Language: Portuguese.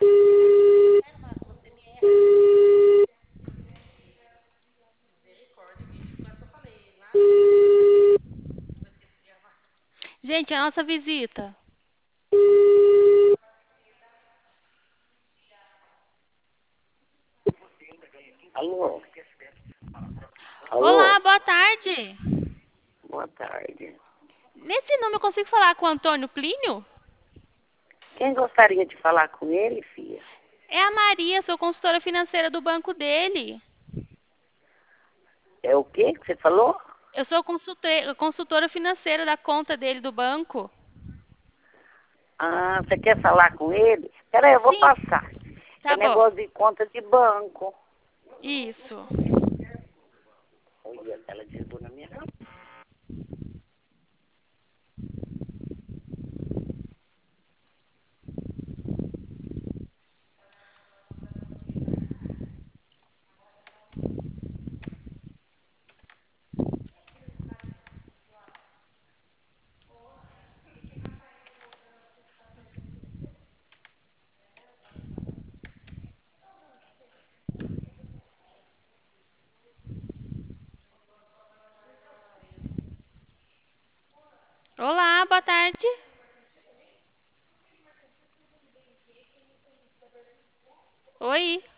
Gente, a nossa visita. Alô? Olá, Alô? boa tarde. Boa tarde. Nesse número eu consigo falar com o Antônio Plínio? Quem gostaria de falar com ele, filha? É a Maria, sou consultora financeira do banco dele. É o quê que você falou? Eu sou consultora financeira da conta dele do banco. Ah, você quer falar com ele? Peraí, eu vou Sim, passar. É tá bom. negócio de conta de banco. Isso. Olha, ela desligou na minha cara. Olá, boa tarde. Oi.